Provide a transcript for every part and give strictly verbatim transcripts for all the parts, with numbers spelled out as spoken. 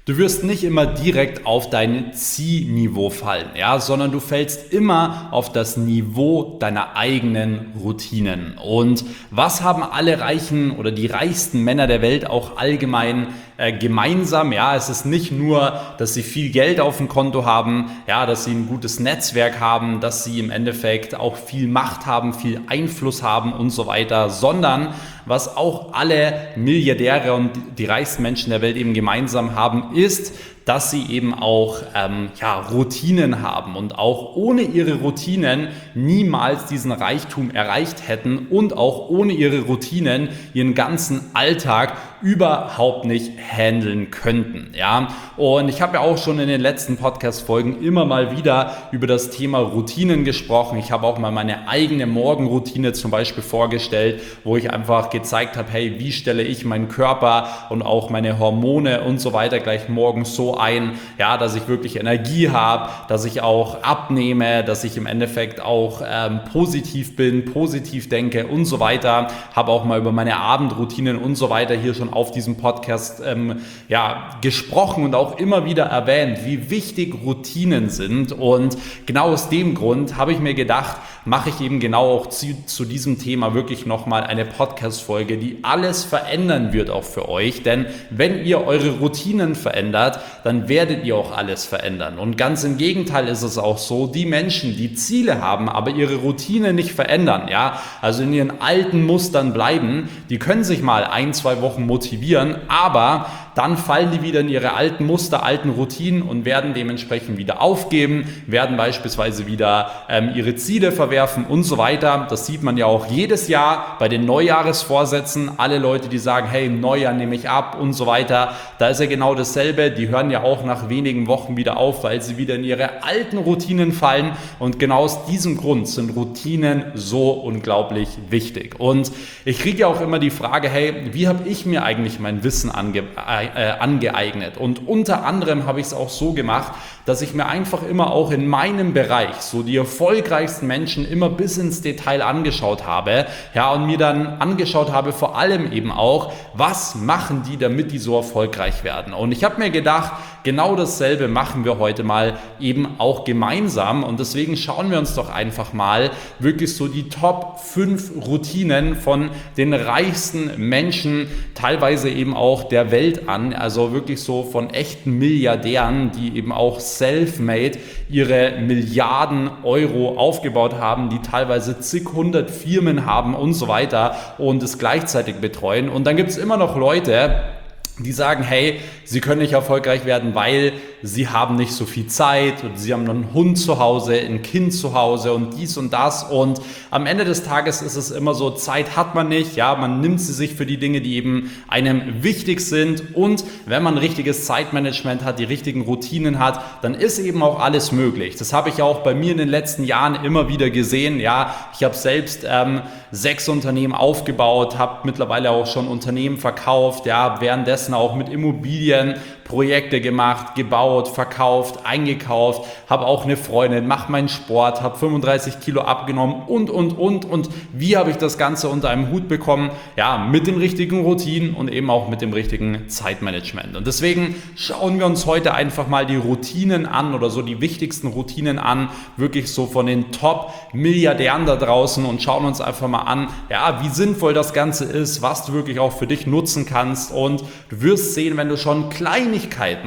Du wirst nicht immer direkt auf dein Zielniveau fallen, ja, sondern du fällst immer auf das Niveau deiner eigenen Routinen. Und was haben alle reichen oder die reichsten Männer der Welt auch allgemein äh, gemeinsam? Ja, es ist nicht nur, dass sie viel Geld auf dem Konto haben, ja, dass sie ein gutes Netzwerk haben, dass sie im Endeffekt auch viel Macht haben, viel Einfluss haben und so weiter, sondern was auch alle Milliardäre und die reichsten Menschen der Welt eben gemeinsam haben, ist, dass sie eben auch ähm, ja, Routinen haben und auch ohne ihre Routinen niemals diesen Reichtum erreicht hätten und auch ohne ihre Routinen ihren ganzen Alltag überhaupt nicht handeln könnten. Ja? Und ich habe ja auch schon in den letzten Podcast-Folgen immer mal wieder über das Thema Routinen gesprochen. Ich habe auch mal meine eigene Morgenroutine zum Beispiel vorgestellt, wo ich einfach gezeigt habe, hey, wie stelle ich meinen Körper und auch meine Hormone und so weiter gleich morgens so ein, ja, dass ich wirklich Energie habe, dass ich auch abnehme, dass ich im Endeffekt auch ähm, positiv bin, positiv denke und so weiter. Habe auch mal über meine Abendroutinen und so weiter hier schon auf diesem Podcast ähm, ja, gesprochen und auch immer wieder erwähnt, wie wichtig Routinen sind. Und genau aus dem Grund habe ich mir gedacht, mache ich eben genau auch zu, zu diesem Thema wirklich nochmal eine Podcast-Folge, die alles verändern wird auch für euch. Denn wenn ihr eure Routinen verändert, dann werdet ihr auch alles verändern. Und ganz im Gegenteil ist es auch so, die Menschen, die Ziele haben, aber ihre Routine nicht verändern, ja, also in ihren alten Mustern bleiben, die können sich mal ein, zwei Wochen motivieren, aber dann fallen die wieder in ihre alten Muster, alten Routinen und werden dementsprechend wieder aufgeben, werden beispielsweise wieder ähm, ihre Ziele verwerfen und so weiter. Das sieht man ja auch jedes Jahr bei den Neujahresvorsätzen. Alle Leute, die sagen, hey, im Neujahr nehme ich ab und so weiter, da ist ja genau dasselbe. Die hören ja auch nach wenigen Wochen wieder auf, weil sie wieder in ihre alten Routinen fallen. Und genau aus diesem Grund sind Routinen so unglaublich wichtig. Und ich kriege ja auch immer die Frage, hey, wie habe ich mir eigentlich mein Wissen ange äh, angeeignet? Und unter anderem habe ich es auch so gemacht, dass ich mir einfach immer auch in meinem Bereich so die erfolgreichsten Menschen immer bis ins Detail angeschaut habe, ja, und mir dann angeschaut habe, vor allem eben auch, was machen die, damit die so erfolgreich werden. Und ich habe mir gedacht, genau dasselbe machen wir heute mal eben auch gemeinsam und deswegen schauen wir uns doch einfach mal wirklich so die Top fünf Routinen von den reichsten Menschen, teilweise eben auch der Welt an, also wirklich so von echten Milliardären, die eben auch self-made ihre Milliarden Euro aufgebaut haben, die teilweise zig hundert Firmen haben und so weiter und es gleichzeitig betreuen. Und dann gibt es immer noch Leute, die sagen, hey, sie können nicht erfolgreich werden, weil sie haben nicht so viel Zeit und sie haben noch einen Hund zu Hause, ein Kind zu Hause und dies und das. Und am Ende des Tages ist es immer so, Zeit hat man nicht, ja, man nimmt sie sich für die Dinge, die eben einem wichtig sind. Und wenn man ein richtiges Zeitmanagement hat, die richtigen Routinen hat, dann ist eben auch alles möglich. Das habe ich auch bei mir in den letzten Jahren immer wieder gesehen. Ja, ich habe selbst ähm, sechs Unternehmen aufgebaut, habe mittlerweile auch schon Unternehmen verkauft, ja, währenddessen auch mit Immobilien Projekte gemacht, gebaut, verkauft, eingekauft, habe auch eine Freundin, mache meinen Sport, habe fünfunddreißig Kilo abgenommen und, und, und. Und wie habe ich das Ganze unter einem Hut bekommen? Ja, mit den richtigen Routinen und eben auch mit dem richtigen Zeitmanagement. Und deswegen schauen wir uns heute einfach mal die Routinen an oder so die wichtigsten Routinen an, wirklich so von den Top-Milliardären da draußen und schauen uns einfach mal an, ja, wie sinnvoll das Ganze ist, was du wirklich auch für dich nutzen kannst. Und du wirst sehen, wenn du schon Kleinigkeiten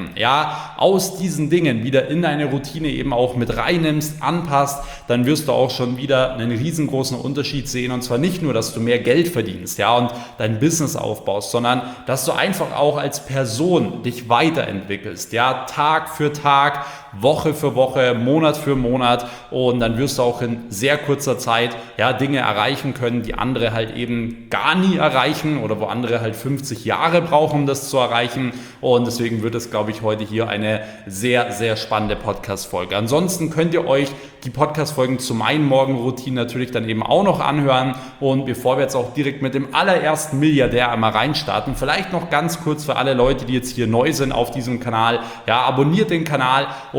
ja, aus diesen Dingen wieder in deine Routine eben auch mit reinnimmst, anpasst, dann wirst du auch schon wieder einen riesengroßen Unterschied sehen und zwar nicht nur, dass du mehr Geld verdienst, ja, und dein Business aufbaust, sondern dass du einfach auch als Person dich weiterentwickelst, ja, Tag für Tag, Woche für Woche, Monat für Monat und dann wirst du auch in sehr kurzer Zeit ja, Dinge erreichen können, die andere halt eben gar nie erreichen oder wo andere halt fünfzig Jahre brauchen, um das zu erreichen und deswegen wird es, glaube ich, heute hier eine sehr, sehr spannende Podcast-Folge. Ansonsten könnt ihr euch die Podcast-Folgen zu meinen Morgenroutinen natürlich dann eben auch noch anhören und bevor wir jetzt auch direkt mit dem allerersten Milliardär einmal reinstarten, vielleicht noch ganz kurz für alle Leute, die jetzt hier neu sind auf diesem Kanal, ja, abonniert den Kanal, um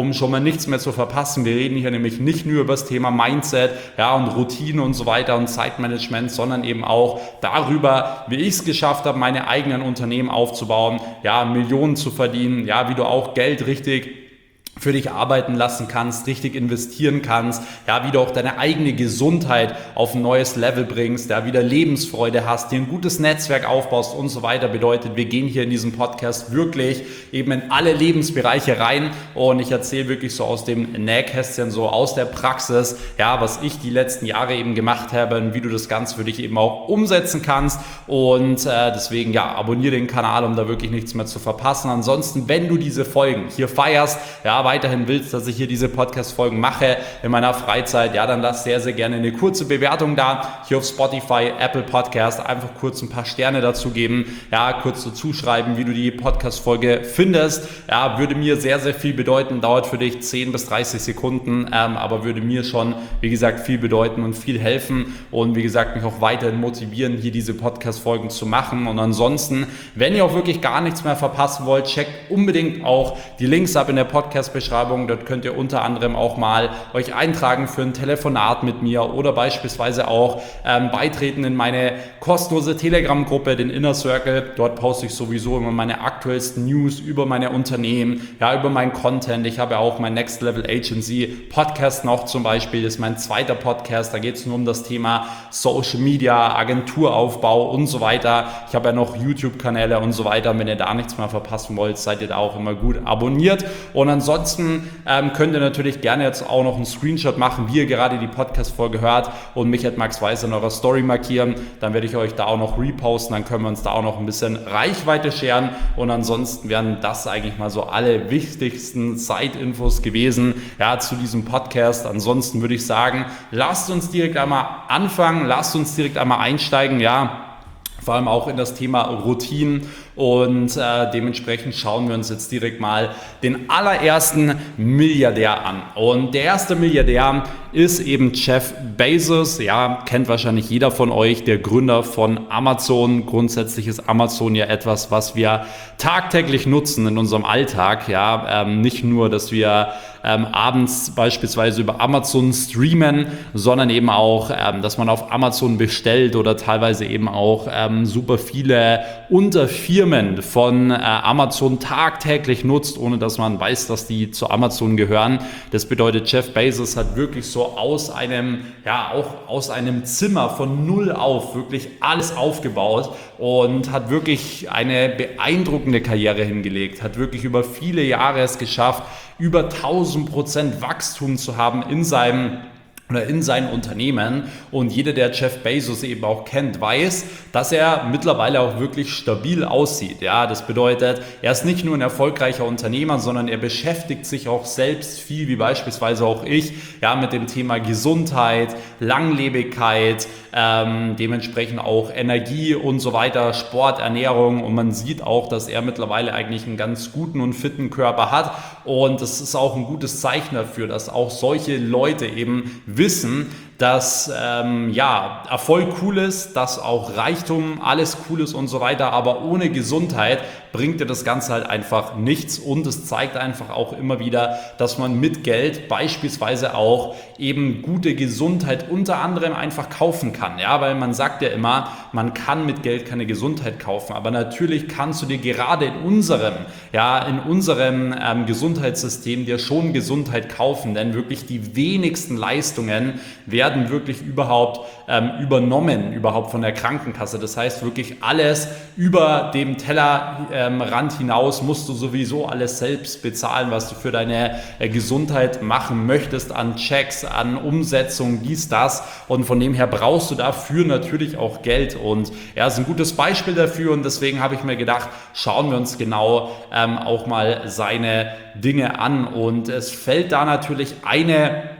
um schon mal nichts mehr zu verpassen. Wir reden hier nämlich nicht nur über das Thema Mindset, ja, und Routine und so weiter und Zeitmanagement, sondern eben auch darüber, wie ich es geschafft habe, meine eigenen Unternehmen aufzubauen, ja, Millionen zu verdienen, ja, wie du auch Geld richtig für dich arbeiten lassen kannst, richtig investieren kannst, ja, wie du auch deine eigene Gesundheit auf ein neues Level bringst, ja, wieder Lebensfreude hast, dir ein gutes Netzwerk aufbaust und so weiter. Bedeutet, wir gehen hier in diesem Podcast wirklich eben in alle Lebensbereiche rein und ich erzähle wirklich so aus dem Nähkästchen, so aus der Praxis, ja, was ich die letzten Jahre eben gemacht habe und wie du das Ganze für dich eben auch umsetzen kannst und äh, deswegen, ja, abonniere den Kanal, um da wirklich nichts mehr zu verpassen. Ansonsten, wenn du diese Folgen hier feierst, ja, weiterhin willst, dass ich hier diese Podcast-Folgen mache in meiner Freizeit, ja, dann lass sehr, sehr gerne eine kurze Bewertung da, hier auf Spotify, Apple Podcast, einfach kurz ein paar Sterne dazu geben, ja, kurz dazu schreiben, wie du die Podcast-Folge findest, ja, würde mir sehr, sehr viel bedeuten, dauert für dich zehn bis dreißig Sekunden, ähm, aber würde mir schon, wie gesagt, viel bedeuten und viel helfen und wie gesagt, mich auch weiterhin motivieren, hier diese Podcast-Folgen zu machen und ansonsten, wenn ihr auch wirklich gar nichts mehr verpassen wollt, checkt unbedingt auch die Links ab in der Podcast Beschreibung. Dort könnt ihr unter anderem auch mal euch eintragen für ein Telefonat mit mir oder beispielsweise auch ähm, beitreten in meine kostenlose Telegram-Gruppe, den Inner Circle. Dort poste ich sowieso immer meine aktuellsten News über meine Unternehmen, ja, über meinen Content. Ich habe auch mein Next Level Agency Podcast noch zum Beispiel. Das ist mein zweiter Podcast. Da geht es nur um das Thema Social Media, Agenturaufbau und so weiter. Ich habe ja noch YouTube-Kanäle und so weiter. Wenn ihr da nichts mehr verpassen wollt, seid ihr da auch immer gut abonniert. Und ansonsten ähm, könnt ihr natürlich gerne jetzt auch noch einen Screenshot machen, wie ihr gerade die Podcast-Folge hört und mich at Max Weiß in eurer Story markieren. Dann werde ich euch da auch noch reposten, dann können wir uns da auch noch ein bisschen Reichweite scheren und ansonsten wären das eigentlich mal so alle wichtigsten Side-Infos gewesen, ja, zu diesem Podcast. Ansonsten würde ich sagen, lasst uns direkt einmal anfangen, lasst uns direkt einmal einsteigen, ja, vor allem auch in das Thema Routinen und äh, dementsprechend schauen wir uns jetzt direkt mal den allerersten Milliardär an. Und der erste Milliardär ist eben Jeff Bezos, ja, kennt wahrscheinlich jeder von euch, der Gründer von Amazon. Grundsätzlich ist Amazon ja etwas, was wir tagtäglich nutzen in unserem Alltag, ja, ähm, nicht nur, dass wir ähm, abends beispielsweise über Amazon streamen, sondern eben auch, ähm, dass man auf Amazon bestellt oder teilweise eben auch ähm, super viele Unterfirmen von äh, Amazon tagtäglich nutzt, ohne dass man weiß, dass die zu Amazon gehören. Das bedeutet, Jeff Bezos hat wirklich so aus einem, ja, auch aus einem Zimmer von null auf wirklich alles aufgebaut und hat wirklich eine beeindruckende Karriere hingelegt, hat wirklich über viele Jahre es geschafft, über tausend Prozent Wachstum zu haben in seinem oder in seinen Unternehmen und jeder, der Jeff Bezos eben auch kennt, weiß, dass er mittlerweile auch wirklich stabil aussieht. Ja, das bedeutet, er ist nicht nur ein erfolgreicher Unternehmer, sondern er beschäftigt sich auch selbst viel, wie beispielsweise auch ich, ja, mit dem Thema Gesundheit, Langlebigkeit, ähm, dementsprechend auch Energie und so weiter, Sport, Ernährung und man sieht auch, dass er mittlerweile eigentlich einen ganz guten und fitten Körper hat und das ist auch ein gutes Zeichen dafür, dass auch solche Leute eben wissen, dass ähm, ja, Erfolg cool ist, dass auch Reichtum alles cool ist und so weiter, aber ohne Gesundheit bringt dir das Ganze halt einfach nichts und es zeigt einfach auch immer wieder, dass man mit Geld beispielsweise auch eben gute Gesundheit unter anderem einfach kaufen kann, ja, weil man sagt ja immer, man kann mit Geld keine Gesundheit kaufen, aber natürlich kannst du dir gerade in unserem, ja, in unserem ähm, Gesundheitssystem dir schon Gesundheit kaufen, denn wirklich die wenigsten Leistungen werden werden wirklich überhaupt ähm, übernommen, überhaupt von der Krankenkasse. Das heißt wirklich alles über dem Tellerrand ähm, hinaus musst du sowieso alles selbst bezahlen, was du für deine äh, Gesundheit machen möchtest, an Checks, an Umsetzung, dies, das und von dem her brauchst du dafür natürlich auch Geld und er ist ein gutes Beispiel dafür und deswegen habe ich mir gedacht, schauen wir uns genau ähm, auch mal seine Dinge an und es fällt da natürlich eine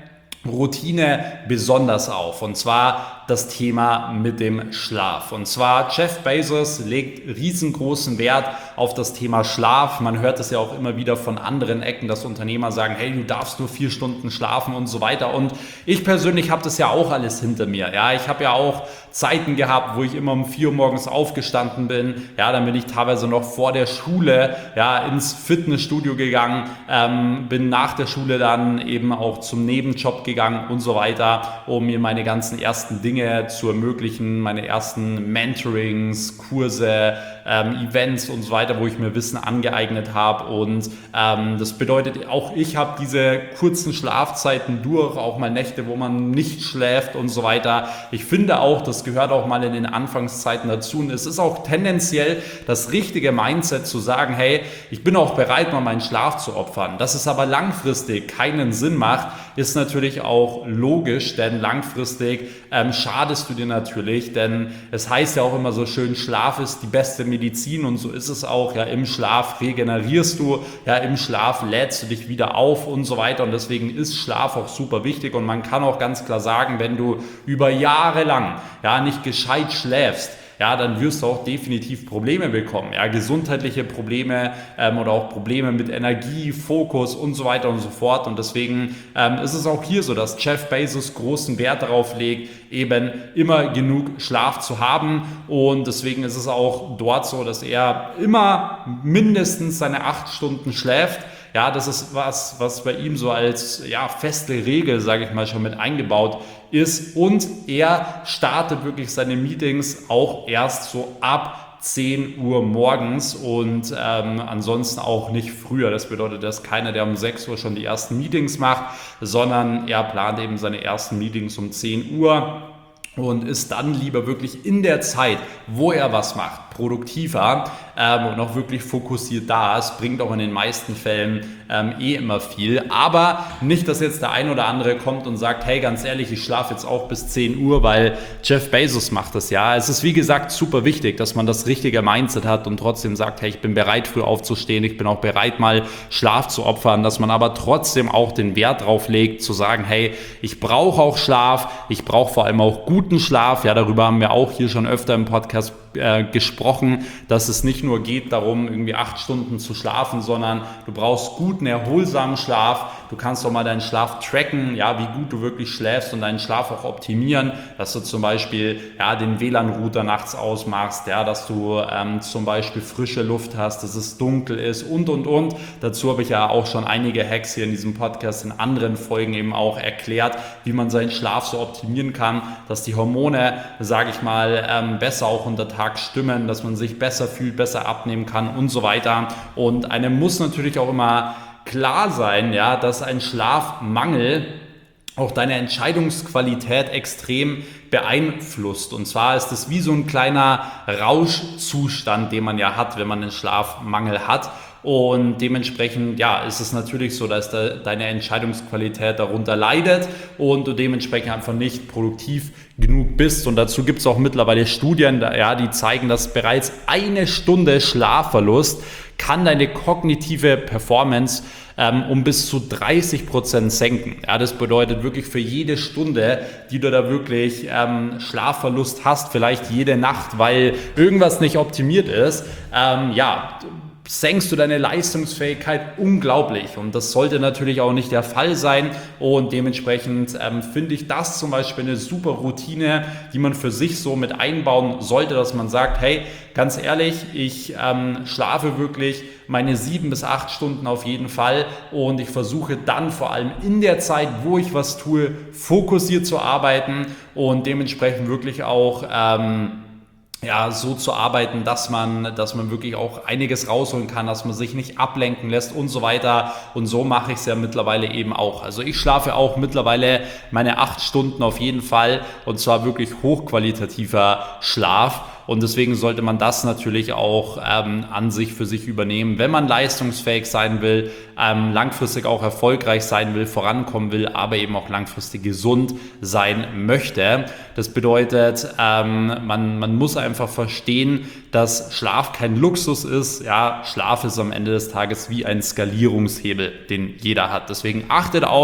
Routine besonders auf, und zwar das Thema mit dem Schlaf. Und zwar Jeff Bezos legt riesengroßen Wert auf das Thema Schlaf. Man hört es ja auch immer wieder von anderen Ecken, dass Unternehmer sagen, hey, du darfst nur vier Stunden schlafen und so weiter. Und ich persönlich habe das ja auch alles hinter mir. Ja, ich habe ja auch Zeiten gehabt, wo ich immer um vier Uhr morgens aufgestanden bin. Ja, dann bin ich teilweise noch vor der Schule ja ins Fitnessstudio gegangen, ähm, bin nach der Schule dann eben auch zum Nebenjob gegangen und so weiter, um mir meine ganzen ersten Dinge zu ermöglichen, meine ersten Mentorings, Kurse, ähm, Events und so weiter, wo ich mir Wissen angeeignet habe. Und ähm, das bedeutet, auch ich habe diese kurzen Schlafzeiten durch, auch mal Nächte, wo man nicht schläft und so weiter. Ich finde auch, das gehört auch mal in den Anfangszeiten dazu. Und es ist auch tendenziell das richtige Mindset zu sagen, hey, ich bin auch bereit, mal meinen Schlaf zu opfern. Dass es aber langfristig keinen Sinn macht, ist natürlich auch logisch, denn langfristig ähm, schadest du dir natürlich, denn es heißt ja auch immer so schön, Schlaf ist die beste Medizin, und so ist es auch. Ja, im Schlaf regenerierst du, ja, im Schlaf lädst du dich wieder auf und so weiter, und deswegen ist Schlaf auch super wichtig. Und man kann auch ganz klar sagen, wenn du über Jahre lang ja nicht gescheit schläfst, ja, dann wirst du auch definitiv Probleme bekommen, ja, gesundheitliche Probleme ähm, oder auch Probleme mit Energie, Fokus und so weiter und so fort. Und deswegen ähm, ist es auch hier so, dass Jeff Bezos großen Wert darauf legt, eben immer genug Schlaf zu haben, und deswegen ist es auch dort so, dass er immer mindestens seine acht Stunden schläft. Ja, das ist was, was bei ihm so als ja, feste Regel, sage ich mal, schon mit eingebaut ist. Und er startet wirklich seine Meetings auch erst so ab zehn Uhr morgens und ähm, ansonsten auch nicht früher. Das bedeutet, dass keiner, der um sechs Uhr schon die ersten Meetings macht, sondern er plant eben seine ersten Meetings um zehn Uhr. Und ist dann lieber wirklich in der Zeit, wo er was macht, produktiver ähm, und auch wirklich fokussiert da ist. Bringt auch in den meisten Fällen ähm, eh immer viel. Aber nicht, dass jetzt der ein oder andere kommt und sagt, hey, ganz ehrlich, ich schlafe jetzt auch bis zehn Uhr, weil Jeff Bezos macht das ja. Es ist wie gesagt super wichtig, dass man das richtige Mindset hat und trotzdem sagt, hey, ich bin bereit, früh aufzustehen, ich bin auch bereit, mal Schlaf zu opfern, dass man aber trotzdem auch den Wert drauf legt, zu sagen, hey, ich brauche auch Schlaf, ich brauche vor allem auch guten Schlaf. Ja, darüber haben wir auch hier schon öfter im Podcast äh, gesprochen, dass es nicht nur geht darum, irgendwie acht Stunden zu schlafen, sondern du brauchst guten, erholsamen Schlaf. Du kannst auch mal deinen Schlaf tracken, ja, wie gut du wirklich schläfst, und deinen Schlaf auch optimieren, dass du zum Beispiel ja, den W L A N-Router nachts ausmachst, ja, dass du ähm, zum Beispiel frische Luft hast, dass es dunkel ist und, und, und. Dazu habe ich ja auch schon einige Hacks hier in diesem Podcast in anderen Folgen eben auch erklärt, wie man seinen Schlaf so optimieren kann, dass die Hormone, sage ich mal, ähm, besser auch unter Tag stimmen, dass man sich besser fühlt, besser abnehmen kann und so weiter. Und einem muss natürlich auch immer klar sein, ja, dass ein Schlafmangel auch deine Entscheidungsqualität extrem beeinflusst. Und zwar ist es wie so ein kleiner Rauschzustand, den man ja hat, wenn man einen Schlafmangel hat. Und dementsprechend, ja, ist es natürlich so, dass de, deine Entscheidungsqualität darunter leidet und du dementsprechend einfach nicht produktiv genug bist. Und dazu gibt es auch mittlerweile Studien, ja, die zeigen, dass bereits eine Stunde Schlafverlust kann deine kognitive Performance ähm, um bis zu dreißig Prozent senken. Ja, das bedeutet wirklich für jede Stunde, die du da wirklich ähm, Schlafverlust hast, vielleicht jede Nacht, weil irgendwas nicht optimiert ist, ähm, ja, senkst du deine Leistungsfähigkeit unglaublich, und das sollte natürlich auch nicht der Fall sein, und dementsprechend ähm, finde ich das zum Beispiel eine super Routine, die man für sich so mit einbauen sollte, dass man sagt, hey, ganz ehrlich, ich ähm, schlafe wirklich meine sieben bis acht Stunden auf jeden Fall, und ich versuche dann vor allem in der Zeit, wo ich was tue, fokussiert zu arbeiten und dementsprechend wirklich auch ähm, ja, so zu arbeiten, dass man, dass man wirklich auch einiges rausholen kann, dass man sich nicht ablenken lässt und so weiter. Und so mache ich es ja mittlerweile eben auch. Also ich schlafe auch mittlerweile meine acht Stunden auf jeden Fall, und zwar wirklich hochqualitativer Schlaf. Und deswegen sollte man das natürlich auch ähm, an sich für sich übernehmen, wenn man leistungsfähig sein will, ähm, langfristig auch erfolgreich sein will, vorankommen will, aber eben auch langfristig gesund sein möchte. Das bedeutet, ähm, man, man muss einfach verstehen, dass Schlaf kein Luxus ist. Ja, Schlaf ist am Ende des Tages wie ein Skalierungshebel, den jeder hat. Deswegen achtet auf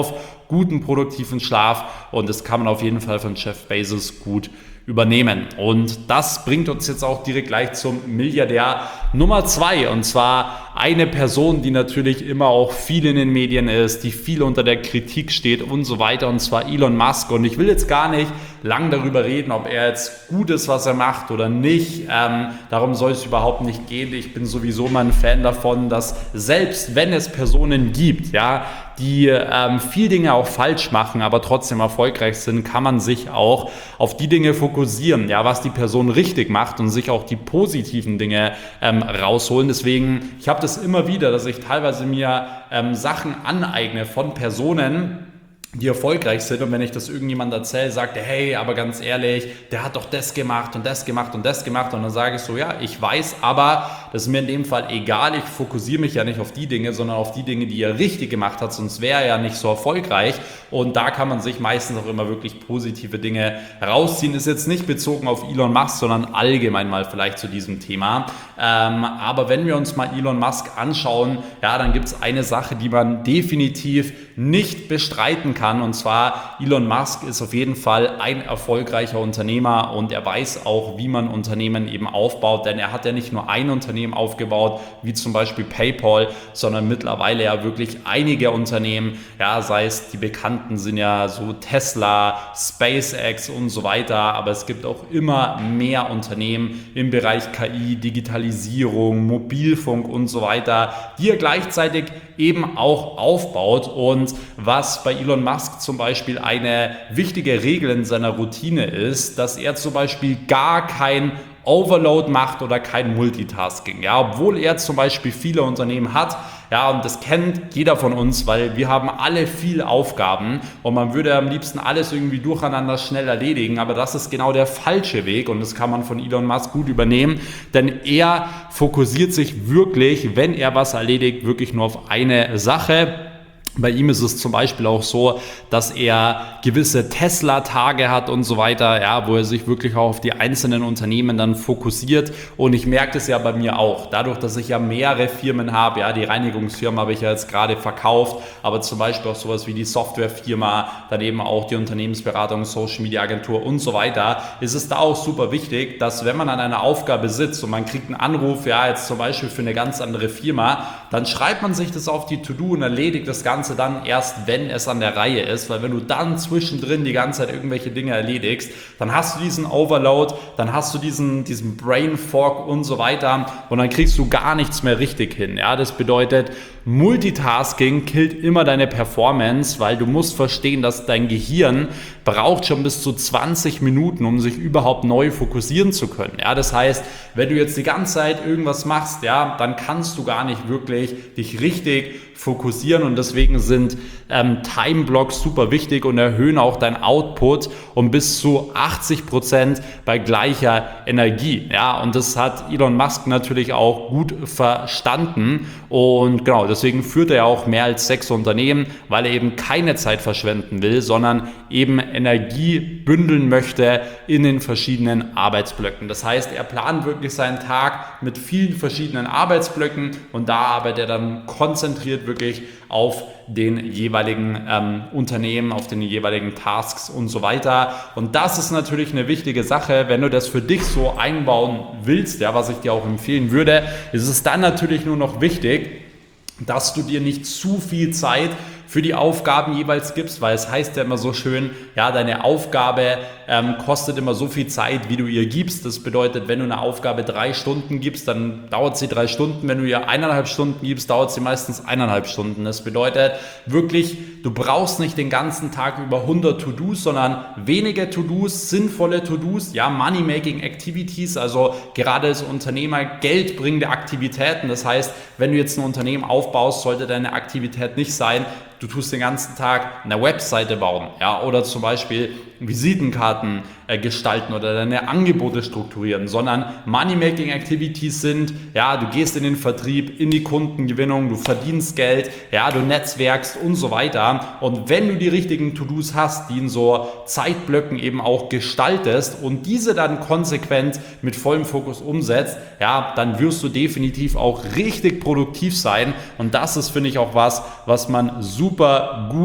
guten, produktiven Schlaf und das kann man auf jeden Fall von Jeff Bezos gut übernehmen. Und das bringt uns jetzt auch direkt gleich zum Milliardär Nummer zwei, und zwar eine Person, die natürlich immer auch viel in den Medien ist, die viel unter der Kritik steht und so weiter, und zwar Elon Musk. Und ich will jetzt gar nicht lang darüber reden, ob er jetzt gut ist, was er macht oder nicht. Ähm, darum soll es überhaupt nicht gehen. Ich bin sowieso mal ein Fan davon, dass selbst wenn es Personen gibt, ja, die ähm, viel Dinge auch falsch machen, aber trotzdem erfolgreich sind, kann man sich auch auf die Dinge fokussieren, ja, was die Person richtig macht und sich auch die positiven Dinge ähm, rausholen. Deswegen, ich habe das immer wieder, dass ich teilweise mir ähm, Sachen aneigne von Personen, die erfolgreich sind, und wenn ich das irgendjemand erzähle, sagt er, hey, aber ganz ehrlich, der hat doch das gemacht und das gemacht und das gemacht, und dann sage ich so, ja, ich weiß, aber das ist mir in dem Fall egal, ich fokussiere mich ja nicht auf die Dinge, sondern auf die Dinge, die er richtig gemacht hat, sonst wäre er ja nicht so erfolgreich, und da kann man sich meistens auch immer wirklich positive Dinge rausziehen. Ist jetzt nicht bezogen auf Elon Musk, sondern allgemein mal vielleicht zu diesem Thema, ähm, aber wenn wir uns mal Elon Musk anschauen, ja, dann gibt es eine Sache, die man definitiv nicht bestreiten kann. Kann. Und zwar, Elon Musk ist auf jeden Fall ein erfolgreicher Unternehmer, und er weiß auch, wie man Unternehmen eben aufbaut, denn er hat ja nicht nur ein Unternehmen aufgebaut, wie zum Beispiel PayPal, sondern mittlerweile ja wirklich einige Unternehmen, ja, sei es die bekannten sind ja so Tesla, SpaceX und so weiter, aber es gibt auch immer mehr Unternehmen im Bereich K I, Digitalisierung, Mobilfunk und so weiter, die er gleichzeitig eben auch aufbaut. Und was bei Elon Musk zum Beispiel eine wichtige Regel in seiner Routine ist, dass er zum Beispiel gar kein Overload macht oder kein Multitasking. Ja, obwohl er zum Beispiel viele Unternehmen hat, ja, und das kennt jeder von uns, weil wir haben alle viele Aufgaben und man würde am liebsten alles irgendwie durcheinander schnell erledigen, aber das ist genau der falsche Weg, und das kann man von Elon Musk gut übernehmen, denn er fokussiert sich wirklich, wenn er was erledigt, wirklich nur auf eine Sache. Bei ihm ist es zum Beispiel auch so, dass er gewisse Tesla-Tage hat und so weiter, ja, wo er sich wirklich auch auf die einzelnen Unternehmen dann fokussiert. Und ich merke das ja bei mir auch, dadurch, dass ich ja mehrere Firmen habe, ja, die Reinigungsfirma habe ich ja jetzt gerade verkauft, aber zum Beispiel auch sowas wie die Softwarefirma, dann eben auch die Unternehmensberatung, Social-Media-Agentur und so weiter, ist es da auch super wichtig, dass wenn man an einer Aufgabe sitzt und man kriegt einen Anruf, ja, jetzt zum Beispiel für eine ganz andere Firma, dann schreibt man sich das auf die To-Do und erledigt das Ganze dann erst, wenn es an der Reihe ist, weil wenn du dann zwischendrin die ganze Zeit irgendwelche Dinge erledigst, dann hast du diesen Overload, dann hast du diesen, diesen Brain Fog und so weiter, und dann kriegst du gar nichts mehr richtig hin. Ja, das bedeutet, Multitasking killt immer deine Performance, weil du musst verstehen, dass dein Gehirn braucht schon bis zu zwanzig Minuten, um sich überhaupt neu fokussieren zu können. Ja, das heißt, wenn du jetzt die ganze Zeit irgendwas machst, ja, dann kannst du gar nicht wirklich dich richtig fokussieren, und deswegen sind ähm, Time-Blocks super wichtig und erhöhen auch dein Output um bis zu achtzig Prozent bei gleicher Energie. Ja, und das hat Elon Musk natürlich auch gut verstanden, und genau, deswegen führt er ja auch mehr als sechs Unternehmen, weil er eben keine Zeit verschwenden will, sondern eben Energie bündeln möchte in den verschiedenen Arbeitsblöcken. Das heißt, er plant wirklich seinen Tag mit vielen verschiedenen Arbeitsblöcken, und da arbeitet er dann konzentriert wirklich auf den jeweiligen ähm, Unternehmen, auf den jeweiligen Tasks und so weiter. Und das ist natürlich eine wichtige Sache, wenn du das für dich so einbauen willst, ja, was ich dir auch empfehlen würde, ist es dann natürlich nur noch wichtig, dass du dir nicht zu viel Zeit für die Aufgaben jeweils gibst, weil es heißt ja immer so schön, ja, deine Aufgabe ähm, kostet immer so viel Zeit, wie du ihr gibst. Das bedeutet, wenn du eine Aufgabe drei Stunden gibst, dann dauert sie drei Stunden. Wenn du ihr eineinhalb Stunden gibst, dauert sie meistens eineinhalb Stunden. Das bedeutet wirklich, du brauchst nicht den ganzen Tag über hundert To-Dos, sondern wenige To-Dos, sinnvolle To-Dos, ja, Money-Making-Activities, also gerade als Unternehmer geldbringende Aktivitäten. Das heißt, wenn du jetzt ein Unternehmen aufbaust, sollte deine Aktivität nicht sein, du tust den ganzen Tag eine Webseite bauen, ja, oder zum Beispiel Visitenkarten äh, gestalten oder deine Angebote strukturieren, sondern Money-Making-Activities sind, ja, du gehst in den Vertrieb, in die Kundengewinnung, du verdienst Geld, ja, du netzwerkst und so weiter. Und wenn du die richtigen To-Dos hast, die in so Zeitblöcken eben auch gestaltest und diese dann konsequent mit vollem Fokus umsetzt, ja, dann wirst du definitiv auch richtig produktiv sein. Und das ist, finde ich, auch was, was man super gut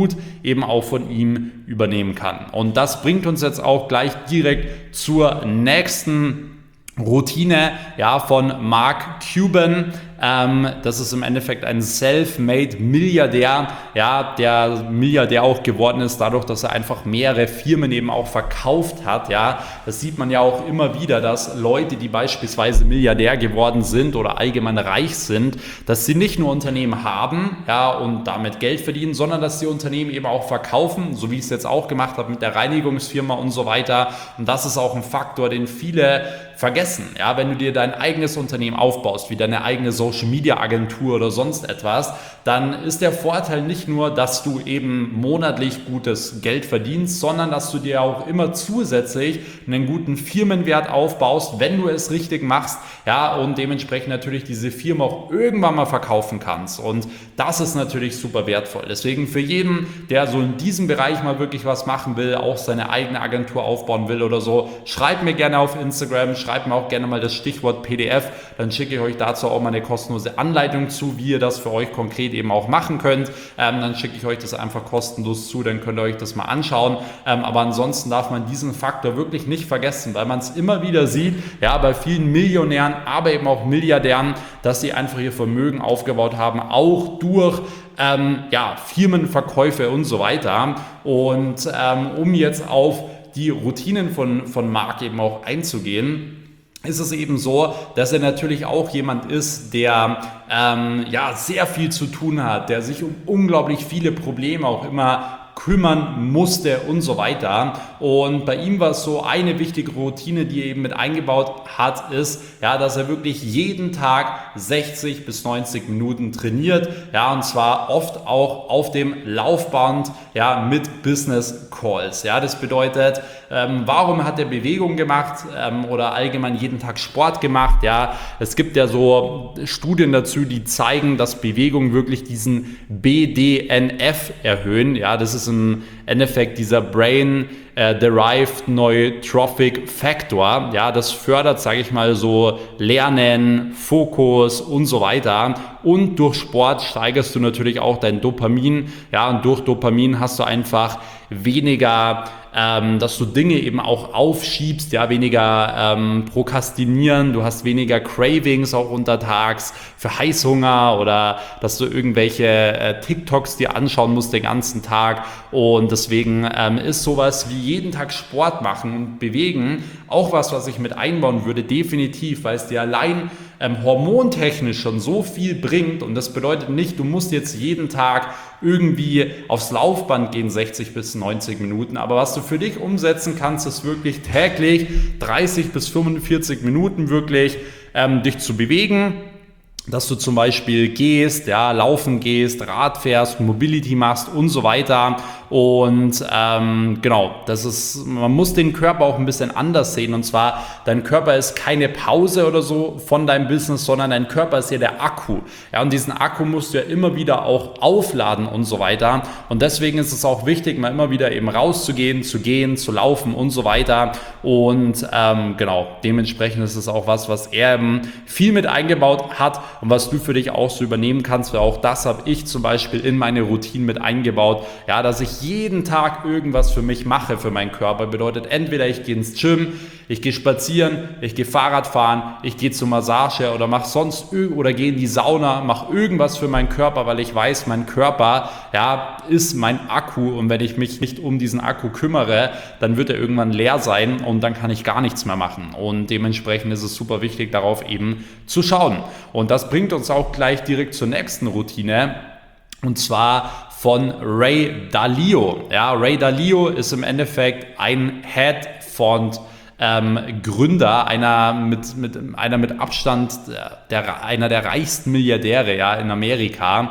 eben auch von ihm übernehmen kann. Und das bringt uns jetzt auch gleich direkt zur nächsten Routine, ja, von Mark Cuban. Ähm, das ist im Endeffekt ein self-made Milliardär, ja, der Milliardär auch geworden ist, dadurch, dass er einfach mehrere Firmen eben auch verkauft hat. Ja, das sieht man ja auch immer wieder, dass Leute, die beispielsweise Milliardär geworden sind oder allgemein reich sind, dass sie nicht nur Unternehmen haben, ja, und damit Geld verdienen, sondern dass sie Unternehmen eben auch verkaufen, so wie ich es jetzt auch gemacht habe mit der Reinigungsfirma und so weiter. Und das ist auch ein Faktor, den viele vergessen. Ja, wenn du dir dein eigenes Unternehmen aufbaust, wie deine eigene Social Media Agentur oder sonst etwas, dann ist der Vorteil nicht nur, dass du eben monatlich gutes Geld verdienst, sondern dass du dir auch immer zusätzlich einen guten Firmenwert aufbaust, wenn du es richtig machst, ja, und dementsprechend natürlich diese Firma auch irgendwann mal verkaufen kannst. Und das ist natürlich super wertvoll. Deswegen für jeden, der so in diesem Bereich mal wirklich was machen will, auch seine eigene Agentur aufbauen will oder so, schreibt mir gerne auf Instagram, schreibt mir auch gerne mal das Stichwort P D F, dann schicke ich euch dazu auch mal eine kostenlose Anleitung zu, wie ihr das für euch konkret eben auch machen könnt. Ähm, dann schicke ich euch das einfach kostenlos zu, dann könnt ihr euch das mal anschauen. Ähm, aber ansonsten darf man diesen Faktor wirklich nicht vergessen, weil man es immer wieder sieht, ja, bei vielen Millionären, aber eben auch Milliardären, dass sie einfach ihr Vermögen aufgebaut haben, auch durch ähm, ja, Firmenverkäufe und so weiter. Und ähm, um jetzt auf die Routinen von, von Mark eben auch einzugehen, ist es eben so, dass er natürlich auch jemand ist, der ähm, ja, sehr viel zu tun hat, der sich um unglaublich viele Probleme auch immer kümmern musste und so weiter. Und bei ihm war es so, eine wichtige Routine, die er eben mit eingebaut hat, ist, ja, dass er wirklich jeden Tag sechzig bis neunzig Minuten trainiert, ja, und zwar oft auch auf dem Laufband, ja, mit Business Calls. Ja, das bedeutet, ähm, warum hat er Bewegung gemacht ähm, oder allgemein jeden Tag Sport gemacht? Ja, es gibt ja so Studien dazu, die zeigen, dass Bewegung wirklich diesen B D N F erhöhen. Ja, das ist im Endeffekt dieser Brain äh, Derived Neurotrophic Factor. Ja, das fördert, sage ich mal, so Lernen, Fokus und so weiter. Und durch Sport steigerst du natürlich auch dein Dopamin. Ja, und durch Dopamin hast du einfach weniger, ähm, dass du Dinge eben auch aufschiebst, ja, weniger ähm, prokrastinieren, du hast weniger Cravings auch untertags für Heißhunger oder dass du irgendwelche äh, TikToks dir anschauen musst den ganzen Tag. Und deswegen ähm, ist sowas wie jeden Tag Sport machen und bewegen auch was, was ich mit einbauen würde, definitiv, weil es dir allein ähm, hormontechnisch schon so viel bringt. Und das bedeutet nicht, du musst jetzt jeden Tag irgendwie aufs Laufband gehen, sechzig bis neunzig Minuten. Aber was du für dich umsetzen kannst, ist wirklich täglich dreißig bis fünfundvierzig Minuten wirklich ähm, dich zu bewegen. Dass du zum Beispiel gehst, ja, laufen gehst, Rad fährst, Mobility machst und so weiter. Und ähm, genau, das ist, man muss den Körper auch ein bisschen anders sehen. Und zwar, dein Körper ist keine Pause oder so von deinem Business, sondern dein Körper ist ja der Akku. Ja, und diesen Akku musst du ja immer wieder auch aufladen und so weiter. Und deswegen ist es auch wichtig, mal immer wieder eben rauszugehen, zu gehen, zu laufen und so weiter. Und ähm, genau, dementsprechend ist es auch was, was er eben viel mit eingebaut hat. Und was du für dich auch so übernehmen kannst, weil auch das habe ich zum Beispiel in meine Routine mit eingebaut, ja, dass ich jeden Tag irgendwas für mich mache, für meinen Körper. Bedeutet, entweder ich gehe ins Gym, ich gehe spazieren, ich gehe Fahrrad fahren, ich gehe zur Massage oder mache sonst oder gehe in die Sauna, mache irgendwas für meinen Körper, weil ich weiß, mein Körper, ja, ist mein Akku, und wenn ich mich nicht um diesen Akku kümmere, dann wird er irgendwann leer sein und dann kann ich gar nichts mehr machen. Und dementsprechend ist es super wichtig, darauf eben zu schauen. Und das bringt uns auch gleich direkt zur nächsten Routine, und zwar von Ray Dalio. Ja, Ray Dalio ist im Endeffekt ein Hedgefonds Ähm, Gründer, einer mit, mit, einer mit Abstand, der, einer der reichsten Milliardäre, ja, in Amerika.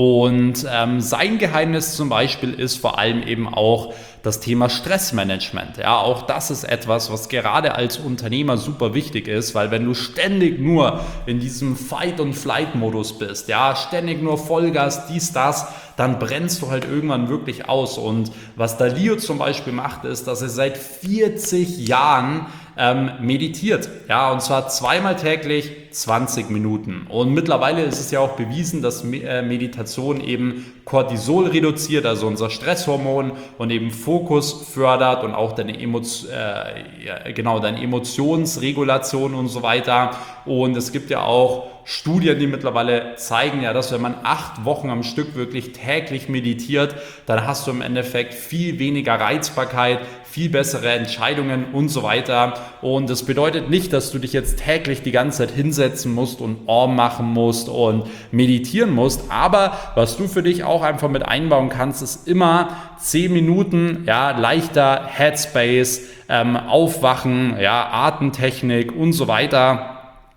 Und ähm, sein Geheimnis zum Beispiel ist vor allem eben auch das Thema Stressmanagement. Ja, auch das ist etwas, was gerade als Unternehmer super wichtig ist, weil wenn du ständig nur in diesem Fight-and-Flight-Modus bist, ja, ständig nur Vollgas, dies, das, dann brennst du halt irgendwann wirklich aus. Und was Dalio zum Beispiel macht, ist, dass er seit vierzig Jahren ähm, meditiert. Ja, und zwar zweimal täglich zwanzig Minuten. Und mittlerweile ist es ja auch bewiesen, dass Meditation eben Cortisol reduziert, also unser Stresshormon, und eben Fokus fördert und auch deine, Emo äh, ja, genau, deine Emotionsregulation und so weiter. Und es gibt ja auch Studien, die mittlerweile zeigen, ja, dass wenn man acht Wochen am Stück wirklich täglich meditiert, dann hast du im Endeffekt viel weniger Reizbarkeit, viel bessere Entscheidungen und so weiter. Und das bedeutet nicht, dass du dich jetzt täglich die ganze Zeit hinsetzen musst und Om machen musst und meditieren musst. Aber was du für dich auch einfach mit einbauen kannst, ist immer zehn Minuten, ja, leichter Headspace, ähm, Aufwachen, ja, Atemtechnik und so weiter.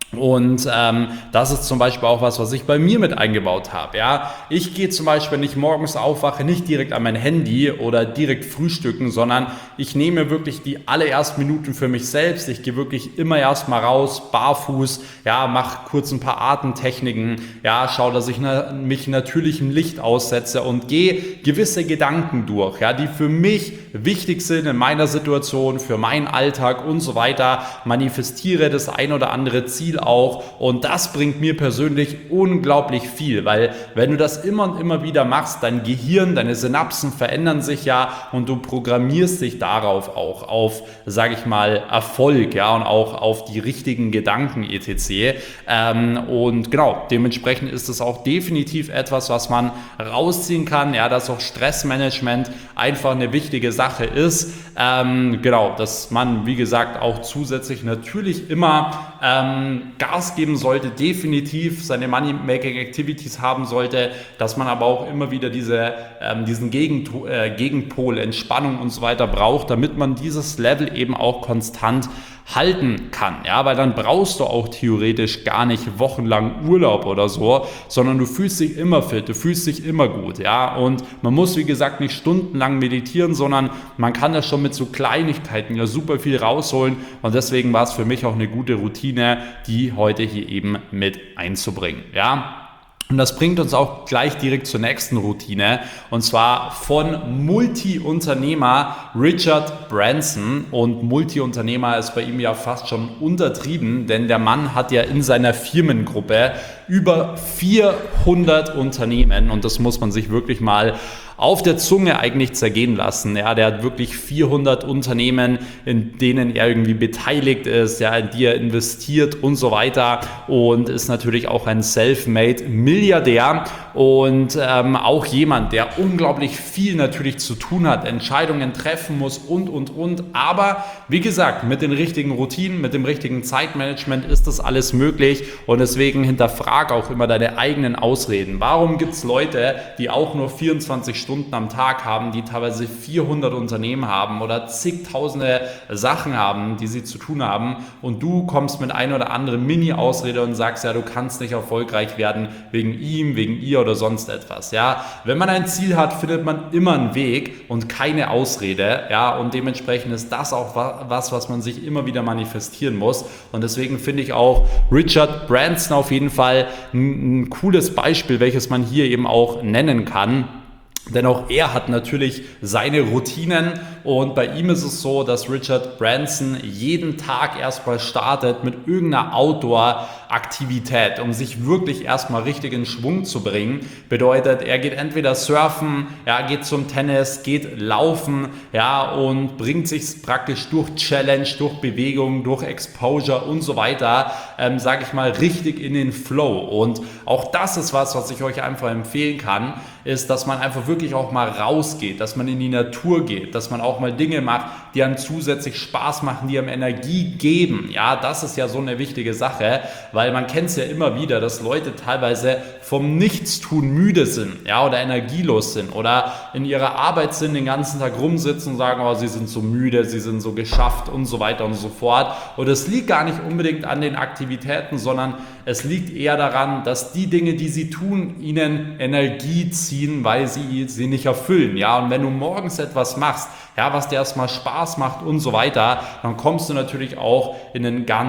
Und ähm, das ist zum Beispiel auch was, was ich bei mir mit eingebaut habe. Ja, ich gehe zum Beispiel, wenn ich morgens aufwache, nicht direkt an mein Handy oder direkt frühstücken, sondern ich nehme wirklich die allerersten Minuten für mich selbst. Ich gehe wirklich immer erstmal raus, barfuß, ja, mache kurz ein paar Atemtechniken, ja, schaue, dass ich na, mich natürlichem Licht aussetze und gehe gewisse Gedanken durch, ja, die für mich wichtig sind in meiner Situation, für meinen Alltag und so weiter. Manifestiere das ein oder andere Ziel auch, und das bringt mir persönlich unglaublich viel, weil wenn du das immer und immer wieder machst, dein Gehirn, deine Synapsen verändern sich ja und du programmierst dich darauf auch auf, sage ich mal, Erfolg, ja, und auch auf die richtigen Gedanken et cetera. Ähm, und genau, dementsprechend ist es auch definitiv etwas, was man rausziehen kann, ja, dass auch Stressmanagement einfach eine wichtige Sache ist. Ähm, genau, dass man, wie gesagt, auch zusätzlich natürlich immer ähm, Gas geben sollte, definitiv seine Money-Making-Activities haben sollte, dass man aber auch immer wieder diese, ähm, diesen Gegento äh, Gegenpol, Entspannung und so weiter braucht, damit man dieses Level eben auch konstant halten kann, ja, weil dann brauchst du auch theoretisch gar nicht wochenlang Urlaub oder so, sondern du fühlst dich immer fit, du fühlst dich immer gut, ja, und man muss, wie gesagt, nicht stundenlang meditieren, sondern man kann das schon mit so Kleinigkeiten ja super viel rausholen, und deswegen war es für mich auch eine gute Routine, die heute hier eben mit einzubringen, ja. Und das bringt uns auch gleich direkt zur nächsten Routine, und zwar von Multi-Unternehmer Richard Branson. Und Multi-Unternehmer ist bei ihm ja fast schon untertrieben, denn der Mann hat ja in seiner Firmengruppe über vierhundert Unternehmen, und das muss man sich wirklich mal auf der Zunge eigentlich zergehen lassen. Ja, der hat wirklich vierhundert Unternehmen, in denen er irgendwie beteiligt ist, ja, in die er investiert und so weiter, und ist natürlich auch ein Self-Made Milliardär und ähm, auch jemand, der unglaublich viel natürlich zu tun hat, Entscheidungen treffen muss und, und, und. Aber wie gesagt, mit den richtigen Routinen, mit dem richtigen Zeitmanagement ist das alles möglich, und deswegen hinterfrag auch immer deine eigenen Ausreden. Warum gibt es Leute, die auch nur vierundzwanzig Stunden am Tag haben, die teilweise vierhundert Unternehmen haben oder zigtausende Sachen haben, die sie zu tun haben, und du kommst mit ein oder anderen Mini-Ausrede und sagst, ja, du kannst nicht erfolgreich werden wegen ihm, wegen ihr oder sonst etwas, ja. Wenn man ein Ziel hat, findet man immer einen Weg und keine Ausrede, ja, und dementsprechend ist das auch was, was man sich immer wieder manifestieren muss, und deswegen finde ich auch Richard Branson auf jeden Fall ein, ein cooles Beispiel, welches man hier eben auch nennen kann. Denn auch er hat natürlich seine Routinen, und bei ihm ist es so, dass Richard Branson jeden Tag erstmal startet mit irgendeiner Outdoor-Aktivität, um sich wirklich erstmal richtig in Schwung zu bringen. Bedeutet, er geht entweder surfen, ja, geht zum Tennis, geht laufen, ja, und bringt sich praktisch durch Challenge, durch Bewegung, durch Exposure und so weiter, ähm, sage ich mal, richtig in den Flow. Und auch das ist was, was ich euch einfach empfehlen kann, ist, dass man einfach wirklich auch mal rausgeht, dass man in die Natur geht, dass man auch mal Dinge macht, die einem zusätzlich Spaß machen, die einem Energie geben. Ja, das ist ja so eine wichtige Sache, weil man kennt es ja immer wieder, dass Leute teilweise vom Nichtstun müde sind, ja, oder energielos sind oder in ihrer Arbeit sind, den ganzen Tag rumsitzen und sagen, oh, sie sind so müde, sie sind so geschafft und so weiter und so fort. Und es liegt gar nicht unbedingt an den Aktivitäten, sondern es liegt eher daran, dass die Dinge, die sie tun, ihnen Energie ziehen, weil sie sie nicht erfüllen. Ja, und wenn du morgens etwas machst, ja, was dir erstmal Spaß macht und so weiter, dann kommst du natürlich auch in einen ganz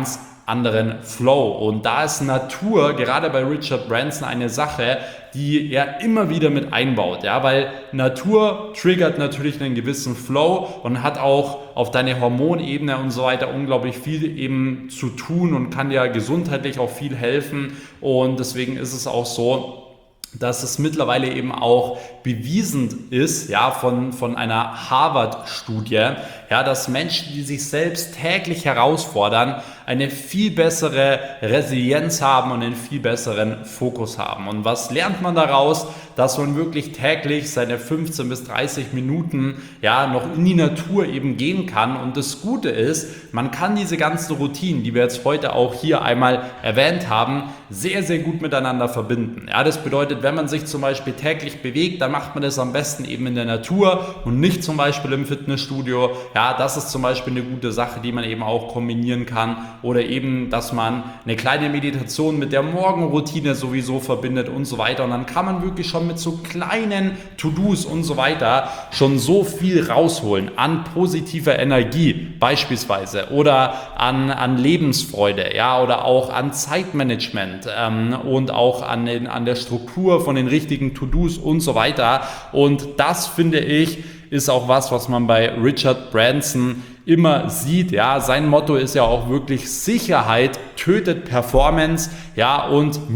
anderen Flow. Und da ist Natur gerade bei Richard Branson eine Sache, die er immer wieder mit einbaut, ja, weil Natur triggert natürlich einen gewissen Flow und hat auch auf deine Hormonebene und so weiter unglaublich viel eben zu tun und kann dir gesundheitlich auch viel helfen, und deswegen ist es auch so, dass es mittlerweile eben auch bewiesen ist, ja, von, von einer Harvard-Studie, ja, dass Menschen, die sich selbst täglich herausfordern, eine viel bessere Resilienz haben und einen viel besseren Fokus haben. Und was lernt man daraus? Dass man wirklich täglich seine fünfzehn bis dreißig Minuten, ja, noch in die Natur eben gehen kann. Und das Gute ist, man kann diese ganzen Routinen, die wir jetzt heute auch hier einmal erwähnt haben, sehr, sehr gut miteinander verbinden. Ja, das bedeutet, wenn man sich zum Beispiel täglich bewegt, dann macht man das am besten eben in der Natur und nicht zum Beispiel im Fitnessstudio. Ja, das ist zum Beispiel eine gute Sache, die man eben auch kombinieren kann. Oder eben, dass man eine kleine Meditation mit der Morgenroutine sowieso verbindet und so weiter. Und dann kann man wirklich schon mit so kleinen To-Dos und so weiter schon so viel rausholen an positiver Energie beispielsweise oder an, an Lebensfreude, ja, oder auch an Zeitmanagement ähm, und auch an, den, an der Struktur von den richtigen To-Dos und so weiter. Und das, finde ich, ist auch was, was man bei Richard Branson immer sieht. Ja, sein Motto ist ja auch wirklich: Sicherheit tötet Performance, ja, und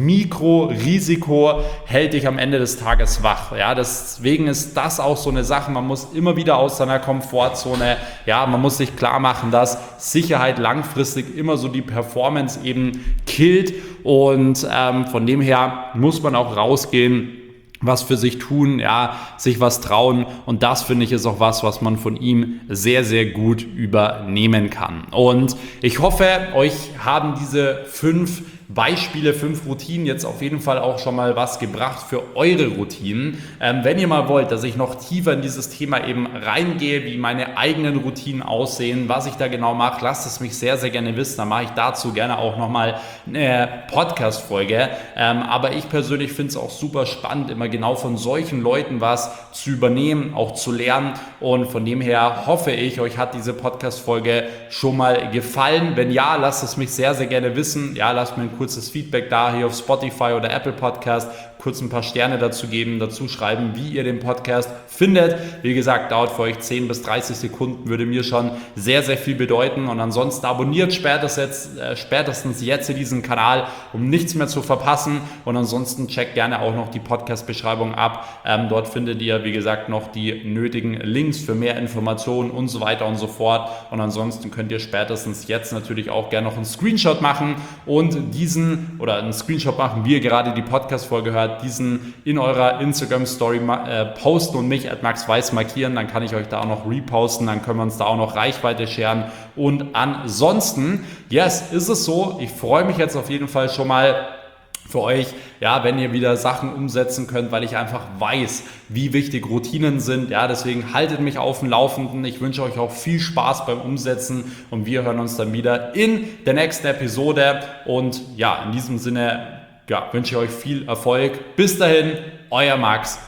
Mikrorisiko hält dich am Ende des Tages wach. Ja, deswegen ist das auch so eine Sache. Man muss immer wieder aus seiner Komfortzone, ja, man muss sich klar machen, dass Sicherheit langfristig immer so die Performance eben killt, und ähm, von dem her muss man auch rausgehen, was für sich tun, ja, sich was trauen, und das, finde ich, ist auch was, was man von ihm sehr, sehr gut übernehmen kann. Und ich hoffe, euch haben diese fünf Beispiele, fünf Routinen jetzt auf jeden Fall auch schon mal was gebracht für eure Routinen. Ähm, wenn ihr mal wollt, dass ich noch tiefer in dieses Thema eben reingehe, wie meine eigenen Routinen aussehen, was ich da genau mache, lasst es mich sehr, sehr gerne wissen. Dann mache ich dazu gerne auch nochmal eine Podcast-Folge. Ähm, aber ich persönlich finde es auch super spannend, immer genau von solchen Leuten was zu übernehmen, auch zu lernen. Und von dem her hoffe ich, euch hat diese Podcast-Folge schon mal gefallen. Wenn ja, lasst es mich sehr, sehr gerne wissen. Ja, lasst mir ein kurzes Feedback da hier auf Spotify oder Apple Podcast, kurz ein paar Sterne dazu geben, dazu schreiben, wie ihr den Podcast findet. Wie gesagt, dauert für euch zehn bis dreißig Sekunden, würde mir schon sehr, sehr viel bedeuten. Und ansonsten abonniert spätestens jetzt, äh, spätestens jetzt diesen Kanal, um nichts mehr zu verpassen. Und ansonsten checkt gerne auch noch die Podcast-Beschreibung ab. Ähm, dort findet ihr, wie gesagt, noch die nötigen Links für mehr Informationen und so weiter und so fort. Und ansonsten könnt ihr spätestens jetzt natürlich auch gerne noch einen Screenshot machen und diesen, oder einen Screenshot machen, wie ihr gerade die Podcast-Folge hört, diesen in eurer Instagram-Story äh, posten und mich at Max Weiß markieren, dann kann ich euch da auch noch reposten, dann können wir uns da auch noch Reichweite scheren. Und ansonsten, yes, ist es so, ich freue mich jetzt auf jeden Fall schon mal für euch, ja, wenn ihr wieder Sachen umsetzen könnt, weil ich einfach weiß, wie wichtig Routinen sind. Ja, deswegen haltet mich auf dem Laufenden. Ich wünsche euch auch viel Spaß beim Umsetzen, und wir hören uns dann wieder in der nächsten Episode. Und ja, in diesem Sinne, ja, wünsche ich euch viel Erfolg. Bis dahin, euer Max.